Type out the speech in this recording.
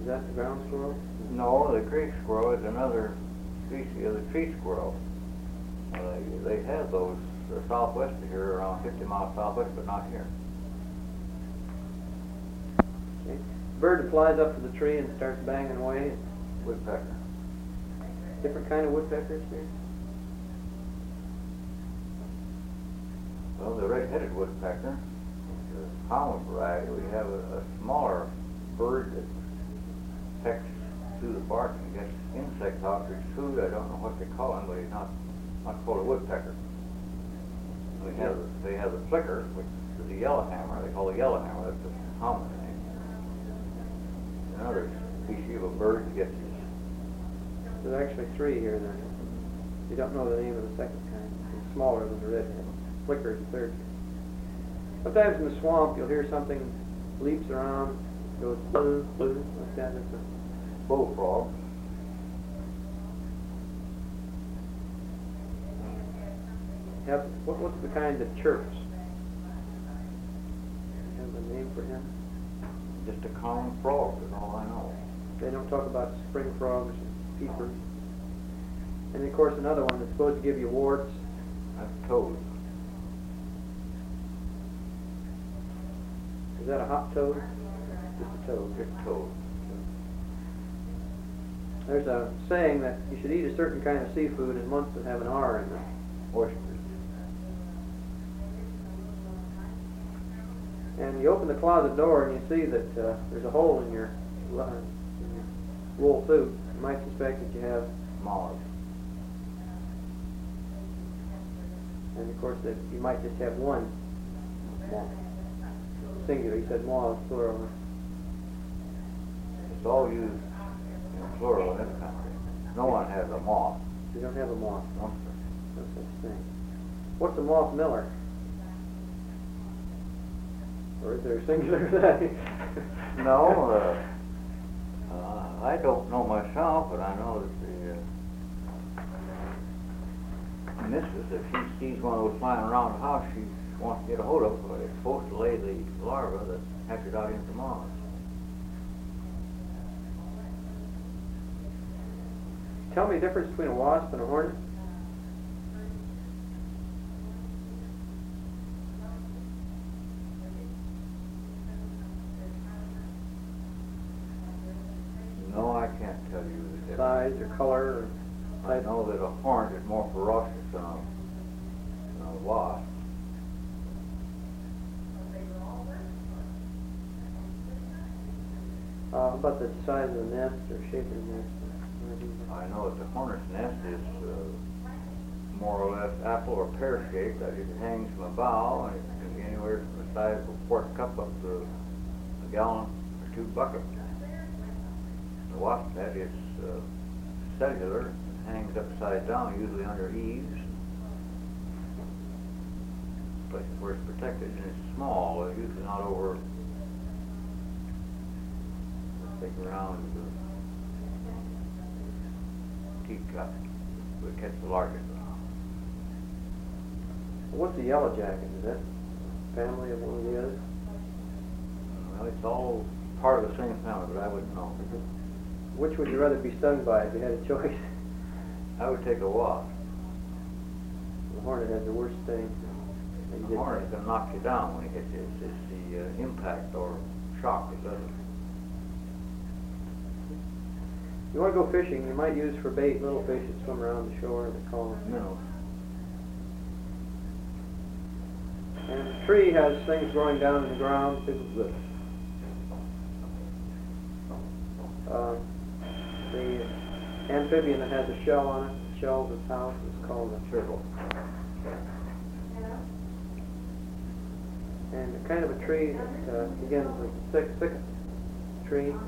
that the ground squirrel? No, the creek squirrel is another species of the tree squirrel. They have those southwest of here, around 50 miles southwest, but not here. Okay. Bird that flies up to the tree and starts banging away. Woodpecker. Different kind of woodpeckers here? Well, the red-headed woodpecker is a common variety. We have a smaller bird that pecks through the bark and gets insects out for his food. I don't know what they call him, but he's not called a woodpecker. They have the flicker, which is the yellowhammer. They call it yellowhammer. That's the common name. Another species of a bird that gets his. There's actually three here then. You don't know the name of the second kind. It's smaller than the redhead. Flicker is the third. Sometimes in the swamp you'll hear something leaps around, goes blue, blue, like that. It's a bullfrog. What's the kind that chirps? You have a name for him? Just a common frog is all I know. They don't talk about spring frogs and peepers. And of course another one that's supposed to give you warts. That's toad. Is that a hop toad? Just a toad. Just toad. There's a saying that you should eat a certain kind of seafood in months that have an R in them. Oysters. And you open the closet door and you see that there's a hole in your wool suit. You might suspect that you have moths. And of course that you might just have one moth. Singular. You said moths, plural. It's all used in plural in this country. No one has a moth. You don't have a moth. No, No such thing. What's a moth miller? Or is there a singular for that? No, I don't know myself, but I know that the missus, if she sees one of those flying around the house, she wants to get a hold of it, but it's supposed to lay the larva that hatches out into moths. Tell me the difference between a wasp and a hornet. No, I can't tell you the difference. Size or color? Or I know that a hornet is more ferocious than a wasp. About the size of the nest or shape of the nest? I know that the hornet's nest is more or less apple or pear shaped. That it hangs from a bough, and it can be anywhere from the size of a quart cup up to a gallon or 2 buckets. The wasp net is cellular, hangs upside down, usually under eaves, places where it's protected, and it's small, usually not over, let's take around teacup, would catch the largest one. What's a yellow jacket? Is that family of one of the others? Well, it's all part of the same family, but I wouldn't know. Which would you rather be stung by if you had a choice? I would take a wasp. The hornet has the worst sting. The hornet's going to knock you down when it hits you. It's the impact or shock that does it. You want to go fishing, you might use for bait little fish that swim around the shore. They call them minnows. And the tree has things growing down in the ground. Good. The amphibian that has a shell on it, the shell of its house, is called a turtle. And a kind of a tree that begins with a thicket tree.